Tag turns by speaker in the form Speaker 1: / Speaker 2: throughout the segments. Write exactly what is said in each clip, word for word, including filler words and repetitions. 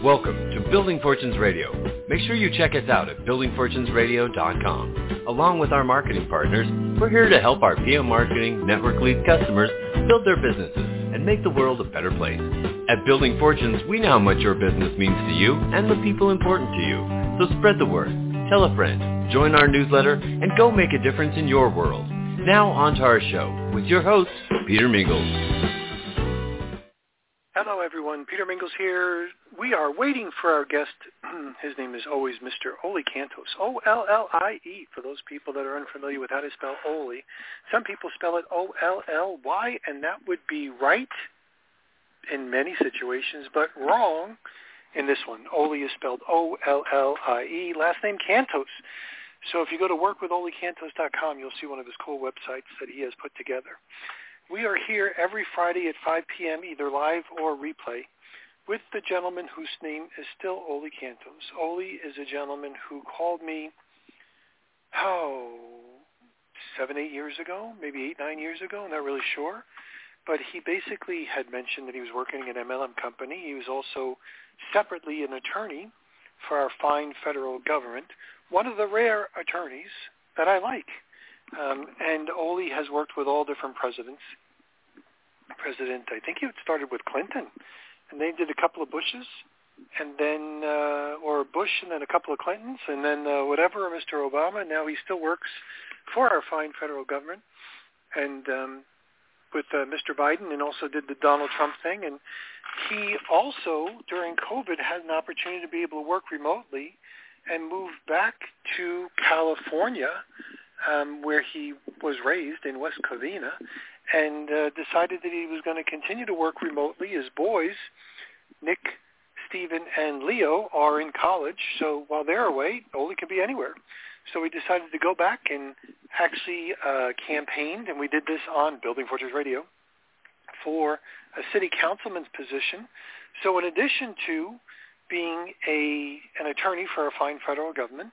Speaker 1: Welcome to Building Fortunes Radio. Make sure you check us out at building fortunes radio dot com. Along with our marketing partners, we're here to help our P M Marketing Network Lead customers build their businesses and make the world a better place. At Building Fortunes, we know how much your business means to you and the people important to you. So spread the word, tell a friend, join our newsletter, and go make a difference in your world. Now on to our show with your host, Peter Mingles.
Speaker 2: Hello, everyone. Peter Mingles here. We are waiting for our guest. His name is always Mister Ollie Cantos, O L L I E, for those people that are unfamiliar with how to spell Ollie. Some people spell it O L L Y, and that would be right in many situations, but wrong in this one. Ollie is spelled O L L I E, last name Cantos. So if you go to work with ollie cantos dot com, you'll see one of his cool websites that he has put together. We are here every Friday at five p.m., either live or replay, with the gentleman whose name is still Ollie Cantos. Ollie is a gentleman who called me, oh, seven, eight years ago, maybe eight, nine years ago, I'm not really sure. But he basically had mentioned that he was working at an M L M company. He was also separately an attorney for our fine federal government, one of the rare attorneys that I like. Um, and Ollie has worked with all different presidents. President, I think it started with Clinton, and they did a couple of Bushes, and then, uh, or Bush and then a couple of Clintons, and then uh, whatever, Mister Obama. Now he still works for our fine federal government, and um, with uh, Mister Biden, and also did the Donald Trump thing. And he also, during COVID, had an opportunity to be able to work remotely and moved back to California, Um, where he was raised in West Covina, and uh, decided that he was going to continue to work remotely. His boys, Nick, Stephen, and Leo, are in college, so while they're away, Ollie can be anywhere. So we decided to go back and actually uh, campaigned, and we did this on Building Fortunes Radio, for a city councilman's position. So in addition to being a an attorney for a fine federal government,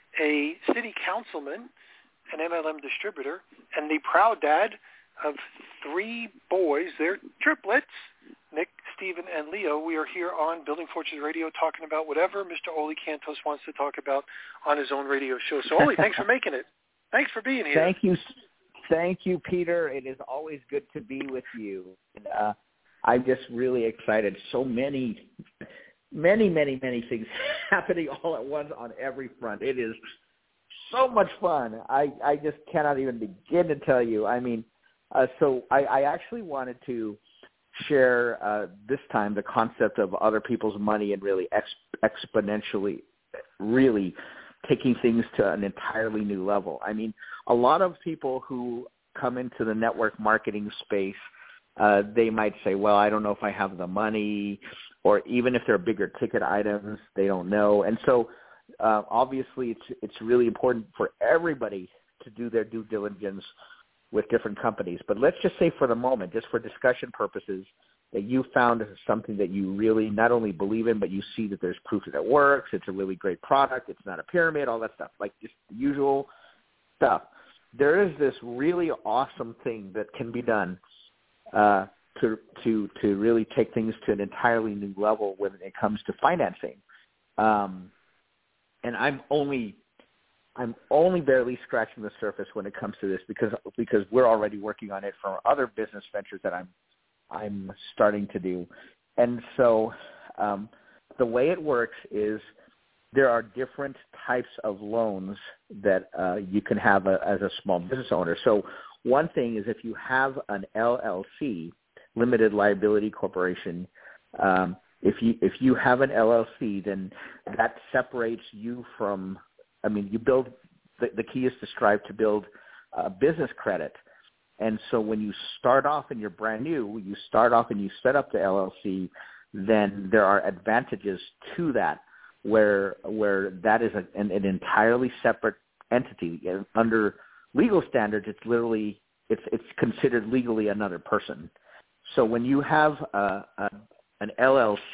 Speaker 2: a city councilman, an M L M distributor, and the proud dad of three boys, they're triplets, Nick, Stephen, and Leo. We are here on Building Fortunes Radio talking about whatever Mister Ollie Cantos wants to talk about on his own radio show. So, Ollie, thanks for making it. Thanks for being here.
Speaker 3: Thank you. Thank you, Peter. It is always good to be with you. And, uh, I'm just really excited. So many, many, many, many things happening all at once on every front. It is so much fun. I, I just cannot even begin to tell you. I mean, uh, so I, I actually wanted to share uh, this time the concept of other people's money and really ex- exponentially really taking things to an entirely new level. I mean, a lot of people who come into the network marketing space, uh, they might say, well, I don't know if I have the money, or even if they're bigger ticket items, they don't know. And so Uh, obviously, it's it's really important for everybody to do their due diligence with different companies. But let's just say for the moment, just for discussion purposes, that you found something that you really not only believe in, but you see that there's proof that it works, it's a really great product, it's not a pyramid, all that stuff, like just the usual stuff. There is this really awesome thing that can be done uh, to to to really take things to an entirely new level when it comes to financing. Um And I'm only, I'm only barely scratching the surface when it comes to this because because we're already working on it for other business ventures that I'm, I'm starting to do, and so um, the way it works is there are different types of loans that uh, you can have a, as a small business owner. So one thing is if you have an L L C, limited liability corporation. Um, If you if you have an L L C, then that separates you from. I mean, you build. The, the key is to strive to build uh, business credit, and so when you start off and you're brand new, you start off and you set up the L L C. Then there are advantages to that, where where that is a, an, an entirely separate entity. Under legal standards, it's literally it's it's considered legally another person. So when you have a, a an L L C,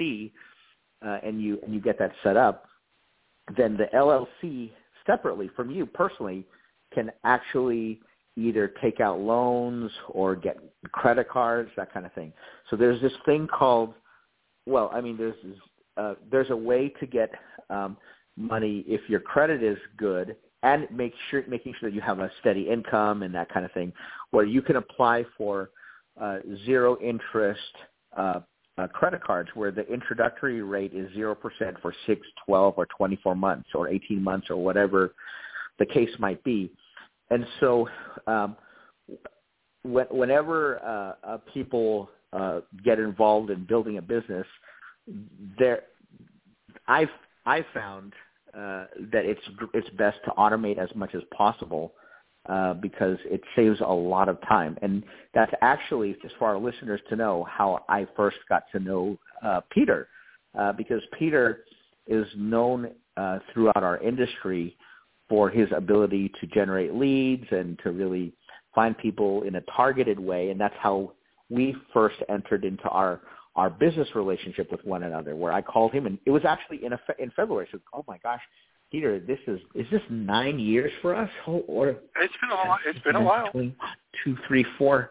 Speaker 3: uh, and you and you get that set up, then the L L C separately from you personally can actually either take out loans or get credit cards, that kind of thing. So there's this thing called, well, I mean, there's this, uh, there's a way to get um, money if your credit is good, and make sure making sure that you have a steady income and that kind of thing, where you can apply for uh, zero interest uh, uh, credit cards, where the introductory rate is zero percent for six, twelve, or twenty-four months, or eighteen months, or whatever the case might be. And so, um, wh- whenever uh, uh, people uh, get involved in building a business, there, I've I've found uh, that it's it's best to automate as much as possible uh, because it saves a lot of time. And that's actually, just for our listeners to know, how I first got to know uh, Peter, uh, because Peter is known uh, throughout our industry for his ability to generate leads and to really find people in a targeted way. And that's how we first entered into our, our business relationship with one another, where I called him, and it was actually in a, in February. I said, oh my gosh, Peter, this is, is this nine years for us? Or
Speaker 2: It's been a while. It's been a while.
Speaker 3: Two, three, four.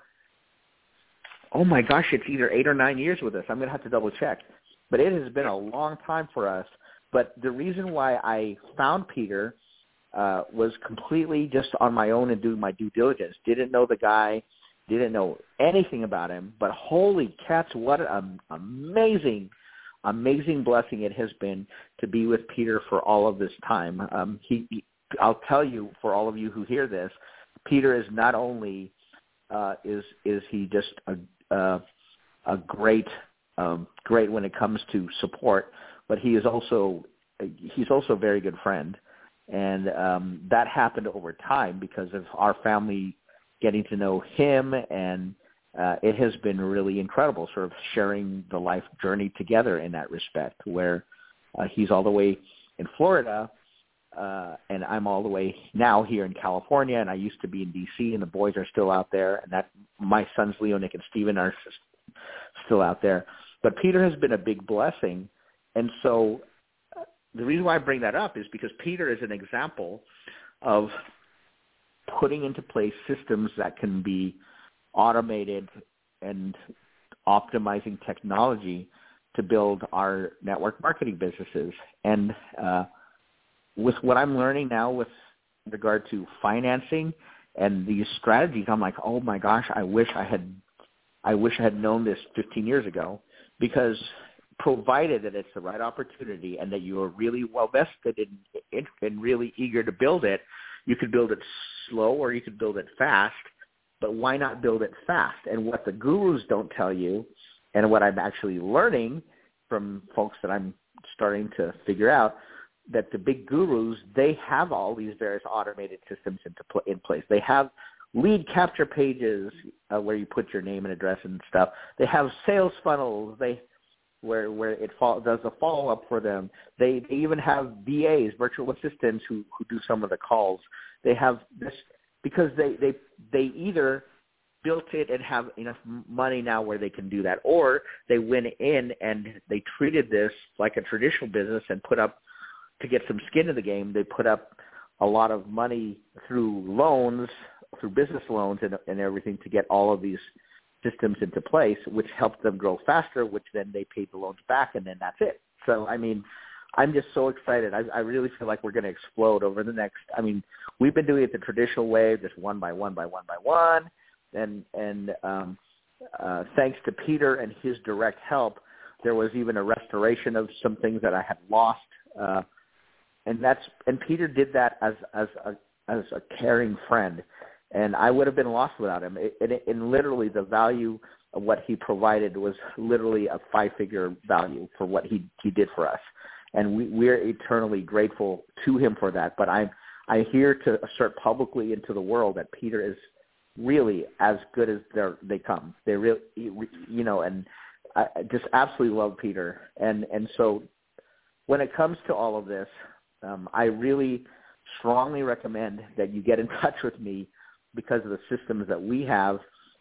Speaker 3: Oh my gosh, it's either eight or nine years with us. I'm going to have to double check. But it has been a long time for us. But the reason why I found Peter uh, was completely just on my own and doing my due diligence. Didn't know the guy, didn't know anything about him, but holy cats, what an amazing, amazing blessing it has been to be with Peter for all of this time. Um, he, he, I'll tell you, for all of you who hear this, Peter is not only uh, is is he just a a, a great um, great when it comes to support, but he is also he's also a very good friend. And um, that happened over time because of our family getting to know him, and uh, it has been really incredible sort of sharing the life journey together in that respect, where uh, he's all the way in Florida, uh, and I'm all the way now here in California, and I used to be in D C, and the boys are still out there, and that my sons Leo, Nick, and Steven are still out there. But Peter has been a big blessing, and so the reason why I bring that up is because Peter is an example of putting into place systems that can be automated and optimizing technology to build our network marketing businesses. And uh, with what I'm learning now with regard to financing and these strategies, I'm like, oh my gosh, I wish I had, I wish I had known this fifteen years ago, because provided that it's the right opportunity and that you are really well vested in, and really eager to build it, you could build it slow or you could build it fast, but why not build it fast? And what the gurus don't tell you, and what I'm actually learning from folks that I'm starting to figure out, that the big gurus, they have all these various automated systems into pl- in place. They have lead capture pages uh, where you put your name and address and stuff. They have sales funnels. They where where it fall, does a follow-up for them. They, they even have V As, virtual assistants, who, who do some of the calls. They have this because they, they, they either built it and have enough money now where they can do that, or they went in and they treated this like a traditional business and put up, to get some skin in the game, they put up a lot of money through loans, through business loans and, and everything to get all of these systems into place, which helped them grow faster, which then they paid the loans back, and then that's it. So, I mean, I'm just so excited. I, I really feel like we're going to explode over the next, I mean, we've been doing it the traditional way, just one by one by one by one, and, and um, uh, thanks to Peter and his direct help, there was even a restoration of some things that I had lost, uh, and that's, and Peter did that as, as a, as a caring friend. And I would have been lost without him. It, it, and literally the value of what he provided was literally a five-figure value for what he, he did for us. And we, we're eternally grateful to him for that. But I'm, I'm here to assert publicly into the world that Peter is really as good as they come. They really, you know, and I just absolutely love Peter. And, and so when it comes to all of this, um, I really strongly recommend that you get in touch with me, because of the systems that we have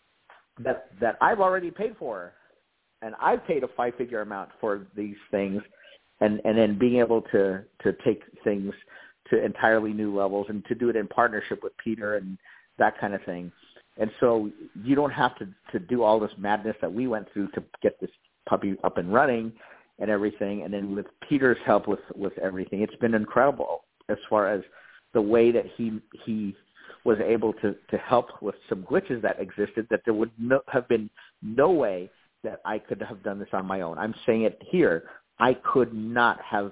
Speaker 3: that that I've already paid for. And I've paid a five-figure amount for these things, and, and then being able to, to take things to entirely new levels and to do it in partnership with Peter and that kind of thing. And so you don't have to, to do all this madness that we went through to get this puppy up and running. and everything. And then with Peter's help with, with everything, it's been incredible as far as the way that he he was able to, to help with some glitches that existed, that there would no, have been no way that I could have done this on my own. I'm saying it here. I could not have,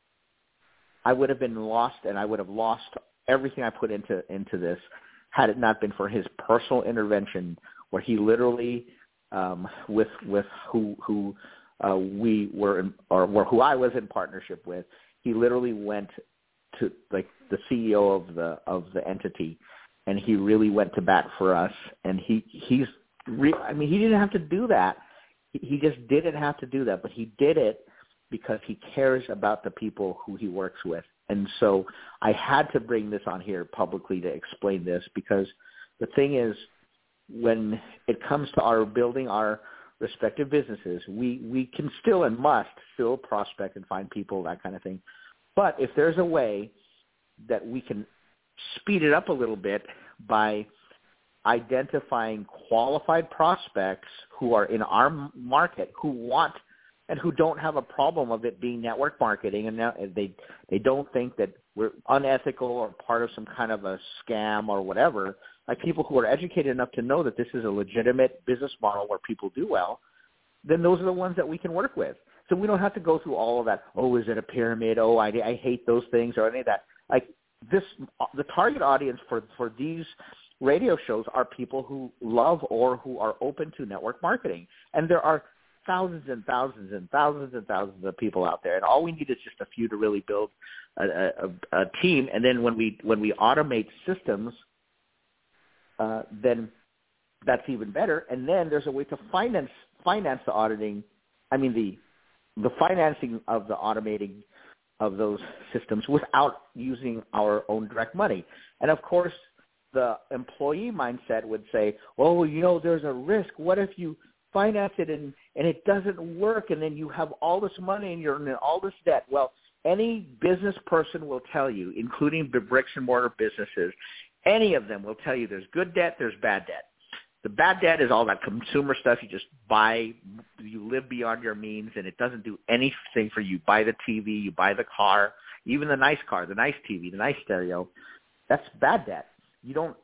Speaker 3: I would have been lost, and I would have lost everything I put into, into this had it not been for his personal intervention, where he literally, um, with with who who uh, we were in, or, or who I was in partnership with, he literally went to like the C E O of the of the entity, and he really went to bat for us. And he he's re- I mean, he didn't have to do that. He, he just didn't have to do that, but he did it because he cares about the people who he works with. And so I had to bring this on here publicly to explain this, because the thing is, when it comes to our building our respective businesses, we, we can still and must still prospect and find people, that kind of thing. But if there's a way that we can speed it up a little bit by identifying qualified prospects who are in our market, who want and who don't have a problem of it being network marketing, and now they they don't think that we're unethical or part of some kind of a scam or whatever, like people who are educated enough to know that this is a legitimate business model where people do well, then those are the ones that we can work with. So we don't have to go through all of that, oh, is it a pyramid? Oh, I, I hate those things or any of that. Like this, the target audience for, for these radio shows are people who love or who are open to network marketing. And there are thousands and thousands and thousands and thousands of people out there, and all we need is just a few to really build a, a, a team. And then when we when we automate systems, uh, then that's even better. And then there's a way to finance finance the auditing. I mean the the financing of the automating of those systems without using our own direct money. And of course, the employee mindset would say, "Oh, you know, there's a risk. What if you finance it and, and it doesn't work, and then you have all this money and you're in all this debt?" Well, any business person will tell you, including the bricks and mortar businesses, any of them will tell you there's good debt, there's bad debt. The bad debt is all that consumer stuff you just buy, you live beyond your means, and it doesn't do anything for you. You buy the T V, you buy the car, even the nice car, the nice T V, the nice stereo. That's bad debt. You don't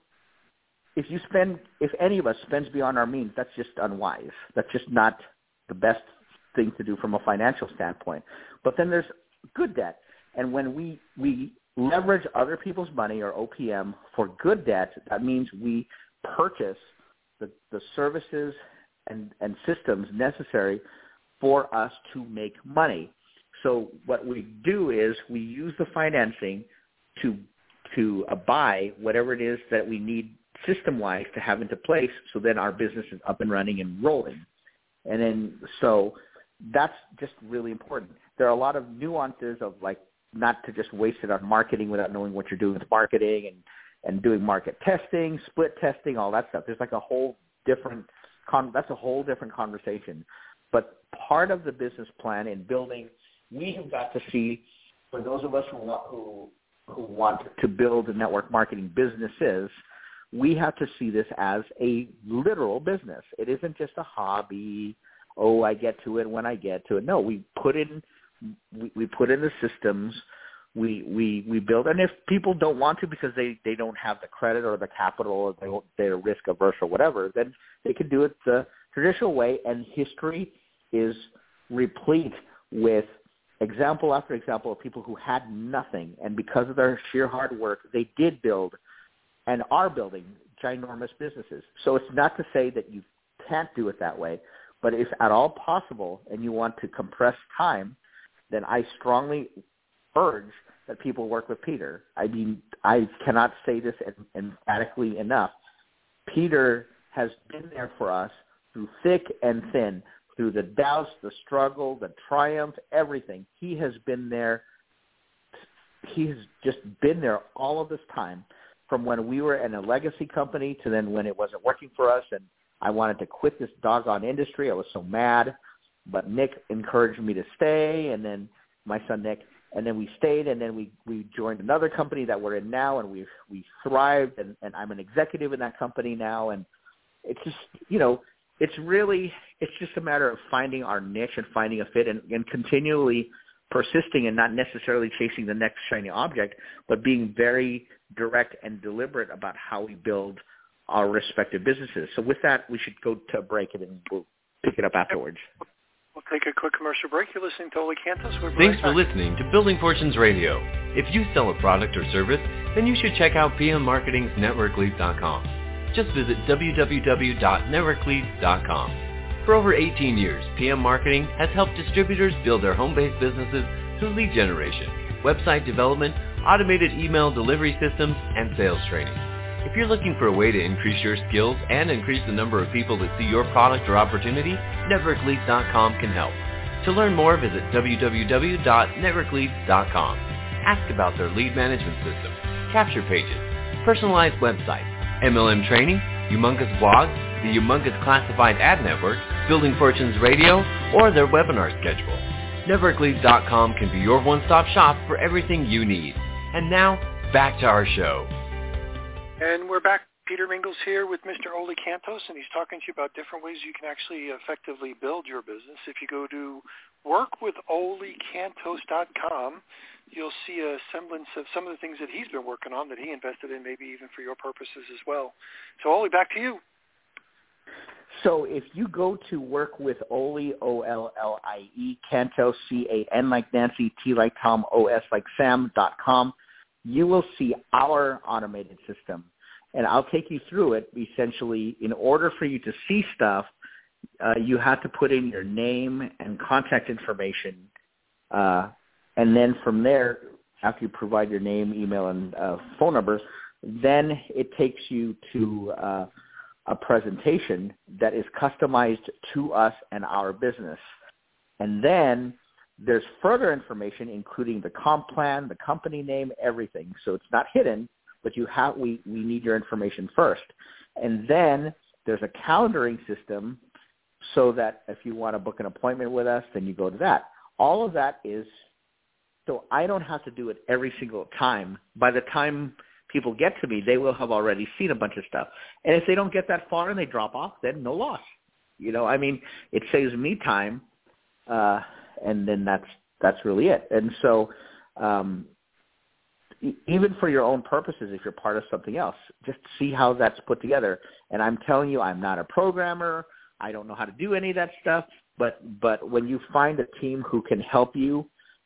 Speaker 3: If you spend, if any of us spends beyond our means, that's just unwise. That's just not the best thing to do from a financial standpoint. But then there's good debt. And when we, we leverage other people's money, or O P M, for good debt, that means we purchase the, the services and, and systems necessary for us to make money. So what we do is we use the financing to, to uh, buy whatever it is that we need system-wise to have into place, so then our business is up and running and rolling. And then, so that's just really important. There are a lot of nuances of, like, not to just waste it on marketing without knowing what you're doing with marketing, and, and doing market testing, split testing, all that stuff. There's like a whole different, con- that's a whole different conversation. But part of the business plan in building, we have got to see, for those of us who want, who, who want to build network marketing businesses, we have to see this as a literal business. It isn't just a hobby. Oh, I get to it when I get to it. No, we put in we, we put in the systems. We we we build. And if people don't want to because they, they don't have the credit or the capital, or they they're risk averse or whatever, then they can do it the traditional way. And history is replete with example after example of people who had nothing, and because of their sheer hard work, they did build and are building ginormous businesses. So it's not to say that you can't do it that way, but if at all possible and you want to compress time, then I strongly urge that people work with Peter. I mean, I cannot say this emphatically enough. Peter has been there for us through thick and thin, through the doubts, the struggle, the triumph, everything. He has been there. He has just been there all of this time, from when we were in a legacy company to then when it wasn't working for us and I wanted to quit this doggone industry. I was so mad, but Nick encouraged me to stay, and then my son Nick, and then we stayed, and then we, we joined another company that we're in now, and we we thrived, and, and I'm an executive in that company now, and it's just, you know, it's really, it's just a matter of finding our niche and finding a fit and, and continually persisting and not necessarily chasing the next shiny object, but being very direct and deliberate about how we build our respective businesses. So with that, we should go to a break and then we'll pick it up afterwards.
Speaker 2: We'll take a quick commercial break. You're listening to Ole Cantos. We're
Speaker 1: Thanks
Speaker 2: right
Speaker 1: for
Speaker 2: back.
Speaker 1: listening to Building Fortunes Radio. If you sell a product or service, then you should check out P M Marketing's Network Leads dot com. Just visit w w w dot network leads dot com. For over eighteen years, P M Marketing has helped distributors build their home-based businesses through lead generation, website development, automated email delivery systems, and sales training. If you're looking for a way to increase your skills and increase the number of people that see your product or opportunity, Network Leads dot com can help. To learn more, visit w w w dot network leads dot com. Ask about their lead management system, capture pages, personalized websites, M L M training, humongous blogs, the humongous classified ad network, Building Fortunes Radio, or their webinar schedule. Network Leads dot com can be your one-stop shop for everything you need. And now, back to our show.
Speaker 2: And we're back. Peter Mingles here with Mister Ole Cantos, and he's talking to you about different ways you can actually effectively build your business. If you go to work with ole cantos dot com, you'll see a semblance of some of the things that he's been working on that he invested in, maybe even for your purposes as well. So, Ole, back to you.
Speaker 3: So if you go to work with Ole, O L L I E, Cantos, C A N like Nancy, T like Tom, O S like Sam, dot com, you will see our automated system. And I'll take you through it. Essentially, in order for you to see stuff, uh, you have to put in your name and contact information. Uh, and then from there, after you provide your name, email, and uh, phone number, then it takes you to uh, a presentation that is customized to us and our business. And then there's further information, including the comp plan, the company name, everything. So it's not hidden, but you have we, we need your information first. And then there's a calendaring system so that if you want to book an appointment with us, then you go to that. All of that is, so I don't have to do it every single time. By the time people get to me, they will have already seen a bunch of stuff. And if they don't get that far and they drop off, then no loss. You know, I mean, it saves me time, uh, and then that's that's really it. And so um, e- even for your own purposes, if you're part of something else, just see how that's put together. And I'm telling you, I'm not a programmer. I don't know how to do any of that stuff. But but when you find a team who can help you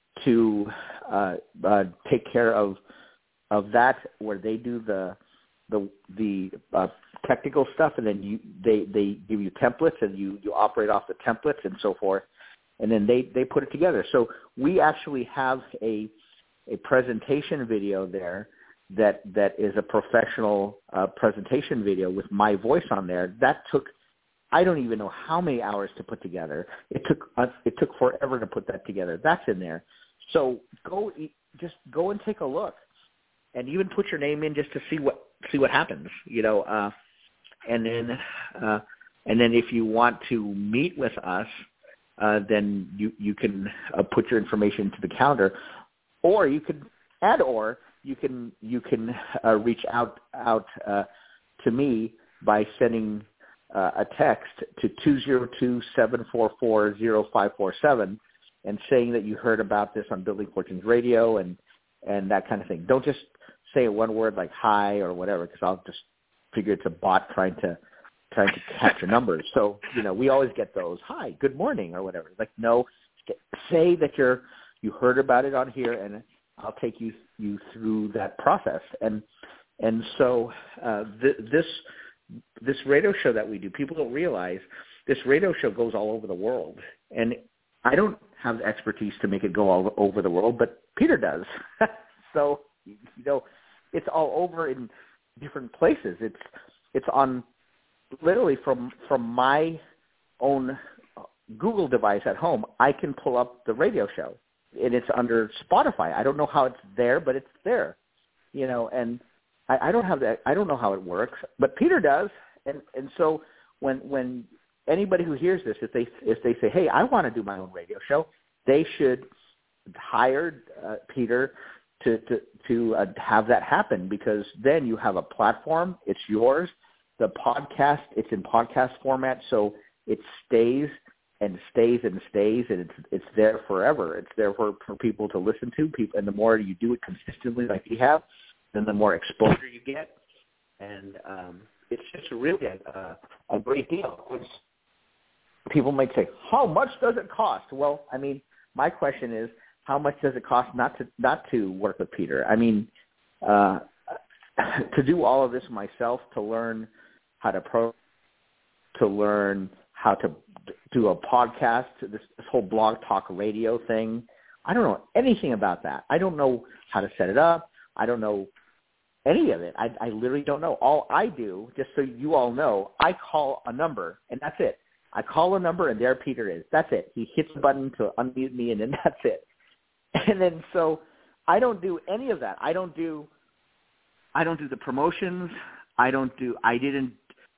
Speaker 3: to uh, uh, take care of of that, where they do the the the uh, technical stuff, and then you they, they give you templates, and you, you operate off the templates and so forth, and then they, they put it together. So we actually have a a presentation video there that that is a professional uh, presentation video with my voice on there. That took, I don't even know how many hours to put together. It took uh, it took forever to put that together. That's in there. So go just go and take a look, and even put your name in just to see what see what happens. You know, uh, and then uh, and then if you want to meet with us, uh, then you you can uh, put your information to the calendar, or you could add or you can you can uh, reach out out uh, to me by sending uh, a text to two zero two, seven four four, zero five four seven and saying that you heard about this on Building Fortunes Radio and, and that kind of thing. Don't just say one word like hi or whatever, because I'll just figure it's a bot trying to trying to capture numbers. So, you know, we always get those, hi, good morning or whatever. Like, no, say that you're you heard about it on here, and I'll take you you through that process. And and so uh, th- this this radio show that we do, people don't realize this radio show goes all over the world. And I don't have the expertise to make it go all over the world, but Peter does. So, you know, it's all over in different places. It's it's on literally from from my own Google device at home. I can pull up the radio show, and it's under Spotify. I don't know how it's there, but it's there. You know, and I, I don't have that. I don't know how it works, but Peter does. And and so when when anybody who hears this, if they if they say, hey, I want to do my own radio show, they should hire uh, Peter to to to uh, have that happen, because then you have a platform. It's yours, the podcast, it's in podcast format, so it stays and stays and stays, and it's it's there forever. It's there for, for people to listen to. People, and the more you do it consistently, like you have, then the more exposure you get, and um, it's just really a, a, a great deal. It's, people might say, "How much does it cost?" Well, I mean, my question is, how much does it cost not to not to work with Peter? I mean, uh, to do all of this myself, to learn how to pro, to learn how to do a podcast, this, this whole blog talk radio thing. I don't know anything about that. I don't know how to set it up. I don't know any of it. I, I literally don't know. All I do, just so you all know, I call a number, and that's it. I call a number, and there Peter is. That's it. He hits a button to unmute me, and then that's it. And then so I don't do any of that. I don't do I don't do the promotions. I don't do I didn't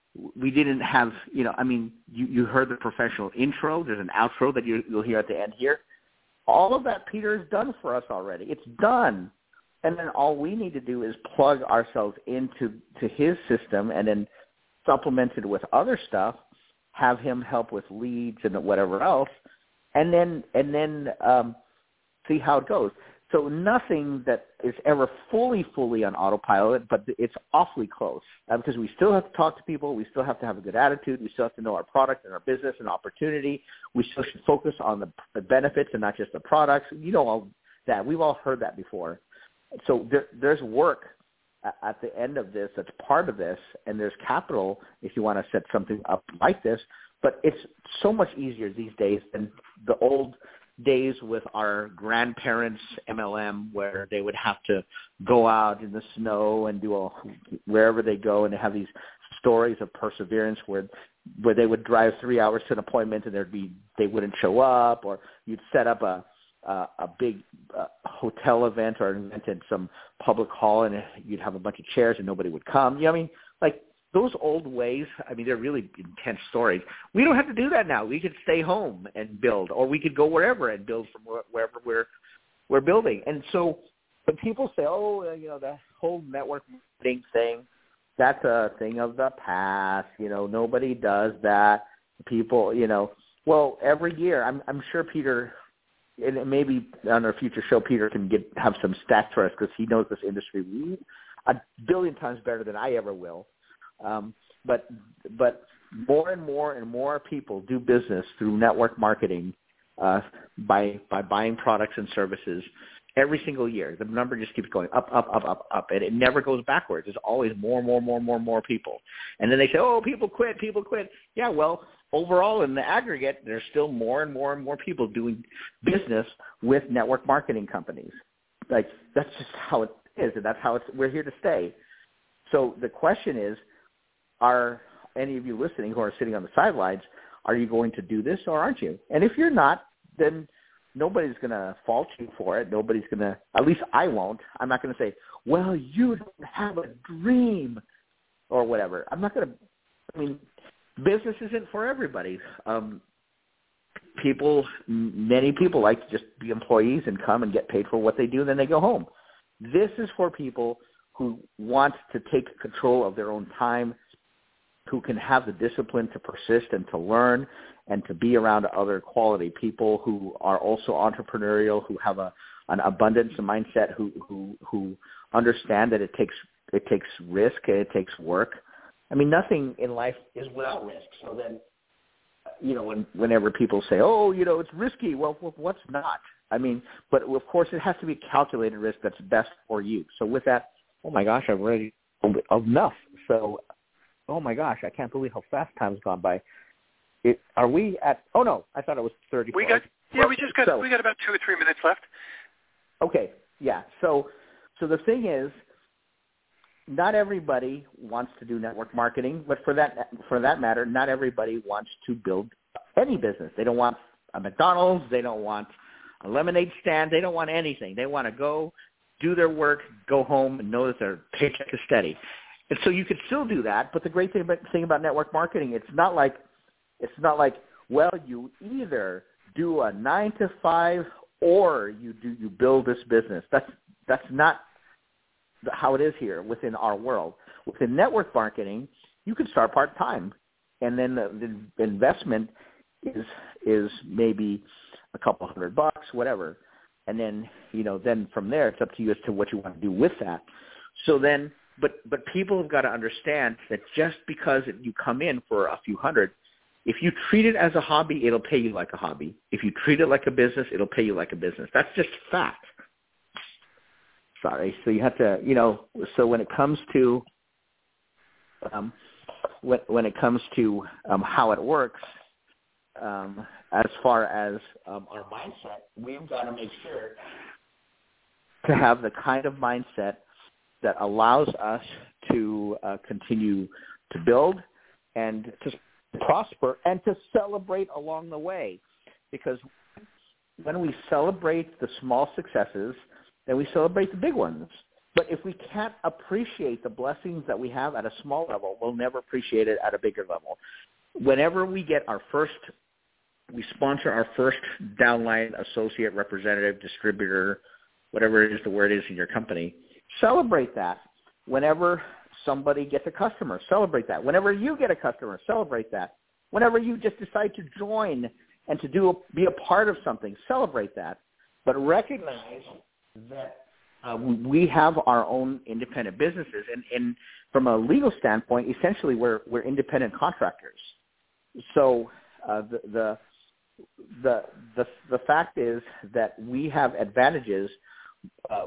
Speaker 3: we didn't have, you know, I mean, you, you heard the professional intro. There's an outro that you, you'll hear at the end here. All of that Peter has done for us already. It's done. And then all we need to do is plug ourselves into to his system and then supplement it with other stuff, have him help with leads and whatever else, and then and then um, see how it goes. So nothing that is ever fully, fully on autopilot, but it's awfully close uh, because we still have to talk to people. We still have to have a good attitude. We still have to know our product and our business and opportunity. We still should focus on the, the benefits and not just the products. You know all that. We've all heard that before. So there, there's work at, at the end of this that's part of this, and there's capital if you want to set something up like this. But it's so much easier these days than the old days with our grandparents' M L M, where they would have to go out in the snow and do a, wherever they go, and they have these stories of perseverance where where they would drive three hours to an appointment and there'd be they wouldn't show up, or you'd set up a a, a big uh, hotel event or event in some public hall and you'd have a bunch of chairs and nobody would come. You know what I mean? Like those old ways, I mean, they're really intense stories. We don't have to do that now. We could stay home and build, or we could go wherever and build from wherever we're we're building. And so when people say, oh, you know, the whole network marketing thing, that's a thing of the past. You know, nobody does that. People, you know, well, every year, I'm, I'm sure Peter, and maybe on a future show, Peter can get have some stats for us because he knows this industry a billion times better than I ever will. Um, but but more and more and more people do business through network marketing uh, by by buying products and services every single year. The number just keeps going up, up, up, up, up, and it never goes backwards. There's always more, more, more, more, more people. And then they say, oh, people quit, people quit. Yeah, well, overall in the aggregate, there's still more and more and more people doing business with network marketing companies. Like that's just how it is, and that's how it's. We're here to stay. So the question is, are any of you listening who are sitting on the sidelines, are you going to do this or aren't you? And if you're not, then nobody's going to fault you for it. Nobody's going to, at least I won't. I'm not going to say, well, you don't have a dream or whatever. I'm not going to, I mean, business isn't for everybody. Um, people, many people like to just be employees and come and get paid for what they do, and then they go home. This is for people who want to take control of their own time, who can have the discipline to persist and to learn and to be around other quality people who are also entrepreneurial, who have a an abundance mindset, who who who understand that it takes it takes risk and it takes work. I mean, nothing in life is without risk. So then, you know, when, whenever people say, oh, you know, it's risky, well, what's not? I mean, but of course it has to be a calculated risk that's best for you. So with that, oh my gosh, I've already enough. So. Oh my gosh! I can't believe how fast time's gone by. It, are we at? Oh no, I thought it was thirty.
Speaker 2: We got yeah, we just got so, we got about two or three minutes left.
Speaker 3: Okay, yeah. So, so the thing is, not everybody wants to do network marketing, but for that for that matter, not everybody wants to build any business. They don't want a McDonald's. They don't want a lemonade stand. They don't want anything. They want to go do their work, go home, and know that their paycheck is steady. And so you could still do that, but the great thing about, thing about network marketing, it's not like it's not like well, you either do a nine to five or you do you build this business. That's that's not how it is here within our world. Within network marketing, you can start part-time. And then the, the investment is is maybe a couple hundred bucks, whatever. And then, you know, then from there, it's up to you as to what you want to do with that. So then, but but people have got to understand that just because you come in for a few hundred, if you treat it as a hobby, it'll pay you like a hobby. If you treat it like a business, it'll pay you like a business. That's just fact. Sorry. So you have to, you know, so when it comes to, um, when, when it comes to um, how it works, um, as far as um, our mindset, we've got to make sure to have the kind of mindset that allows us to uh, continue to build and to prosper and to celebrate along the way. Because when we celebrate the small successes, then we celebrate the big ones. But if we can't appreciate the blessings that we have at a small level, we'll never appreciate it at a bigger level. Whenever we get our first, we sponsor our first downline associate, representative, distributor, whatever it is the word is in your company, celebrate that. Whenever somebody gets a customer, celebrate that. Whenever you get a customer, celebrate that. Whenever you just decide to join and to do a, be a part of something, celebrate that. But recognize that uh, we have our own independent businesses, and, and from a legal standpoint, essentially we're we're independent contractors. So uh, the, the the the the fact is that we have advantages uh,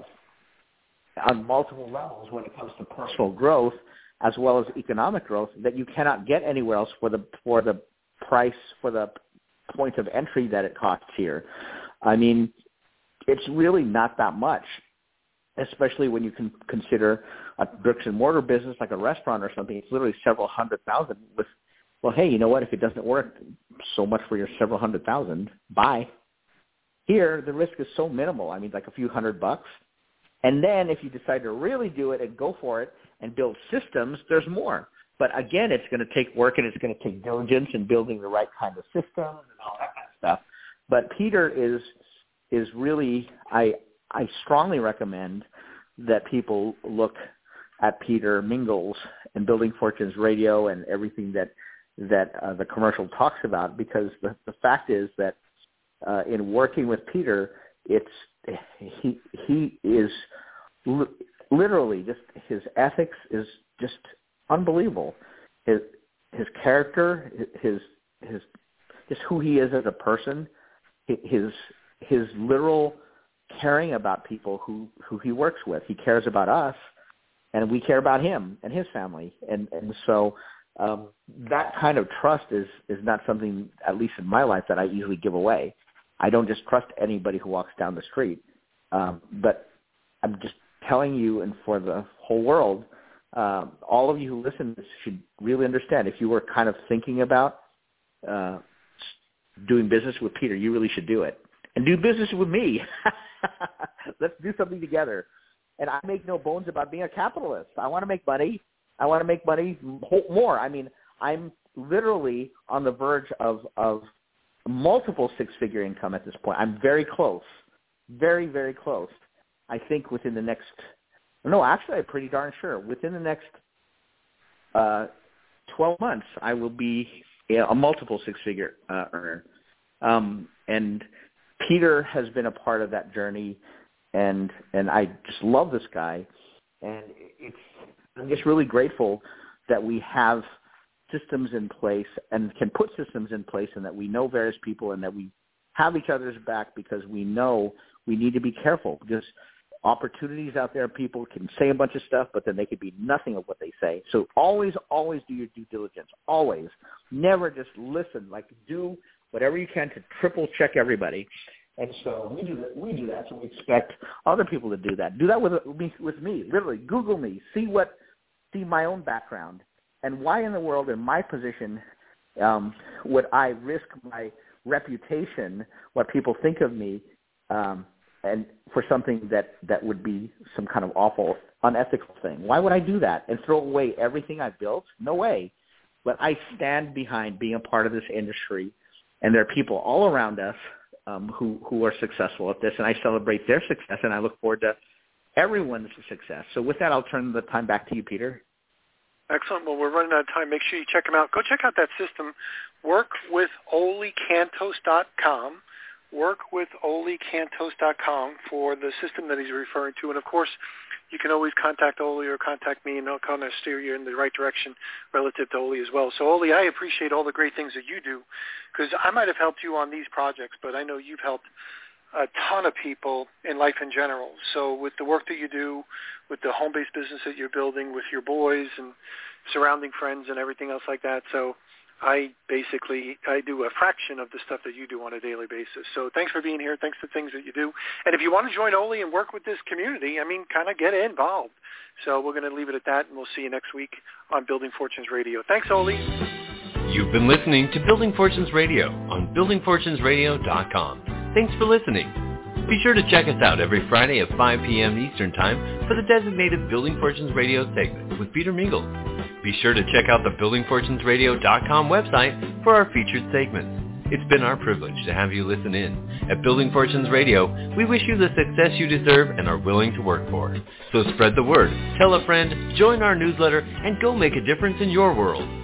Speaker 3: on multiple levels when it comes to personal growth as well as economic growth that you cannot get anywhere else for the for the price for the point of entry that it costs here. I mean, it's really not that much, especially when you can consider a bricks and mortar business like a restaurant or something. It's literally several hundred thousand with, well, hey, you know what? If it doesn't work, so much for your several hundred thousand. Bye. Here, the risk is so minimal. I mean, like a few hundred bucks. And then if you decide to really do it and go for it and build systems, there's more. But again, it's going to take work and it's going to take diligence in building the right kind of systems and all that kind of stuff. But Peter is is really, I I strongly recommend that people look at Peter Mingles and Building Fortunes Radio and everything that that uh, the commercial talks about, because the, the fact is that uh, in working with Peter, it's he he is li- literally just, his ethics is just unbelievable. His his character, his his just who he is as a person, his his literal caring about people who, who he works with. He cares about us, and we care about him and his family. And and so um, that kind of trust is is not something, at least in my life, that I easily give away. I don't just trust anybody who walks down the street. Um, but I'm just telling you, and for the whole world, um, all of you who listen should really understand, if you were kind of thinking about uh, doing business with Peter, you really should do it. And do business with me. Let's do something together. And I make no bones about being a capitalist. I want to make money. I want to make money more. I mean, I'm literally on the verge of, of multiple six-figure income at this point. I'm very close, very, very close. I think within the next, no, actually I'm pretty darn sure, within the next uh, twelve months, I will be a multiple six-figure uh, earner. Um, and Peter has been a part of that journey, and and I just love this guy. And it's, I'm just really grateful that we have systems in place and can put systems in place, and that we know various people and that we have each other's back, because we know we need to be careful, because opportunities out there, people can say a bunch of stuff, but then they could be nothing of what they say. So always, always do your due diligence. Always. Never just listen. Like, do whatever you can to triple check everybody. And so we do that. We do that. So we expect other people to do that. Do that with me. With me. Literally, Google me. See what. See my own background, and why in the world, in my position, um, would I risk my reputation, what people think of me, um, and for something that, that would be some kind of awful, unethical thing? Why would I do that and throw away everything I've built? No way. But I stand behind being a part of this industry, and there are people all around us um, who, who are successful at this, and I celebrate their success, and I look forward to everyone's success. So with that, I'll turn the time back to you, Peter.
Speaker 2: Excellent. Well, we're running out of time. Make sure you check them out. Go check out that system, work with ole cantos dot com. work with ole cantos dot com for the system that he's referring to. And, of course, you can always contact Ole or contact me, and I'll kind of steer you in the right direction relative to Ole as well. So, Ole, I appreciate all the great things that you do, because I might have helped you on these projects, but I know you've helped a ton of people in life in general. So with the work that you do, with the home-based business that you're building, with your boys and surrounding friends and everything else like that, so I basically, I do a fraction of the stuff that you do on a daily basis. So thanks for being here. Thanks for the things that you do. And if you want to join Ole and work with this community, I mean, kind of get involved. So we're going to leave it at that, and we'll see you next week on Building Fortunes Radio. Thanks, Ole.
Speaker 1: You've been listening to Building Fortunes Radio on building fortunes radio dot com. Thanks for listening. Be sure to check us out every Friday at five p.m. Eastern Time for the designated Building Fortunes Radio segment with Peter Mingles. Be sure to check out the building fortunes radio dot com website for our featured segments. It's been our privilege to have you listen in. At Building Fortunes Radio, we wish you the success you deserve and are willing to work for. So spread the word, tell a friend, join our newsletter, and go make a difference in your world.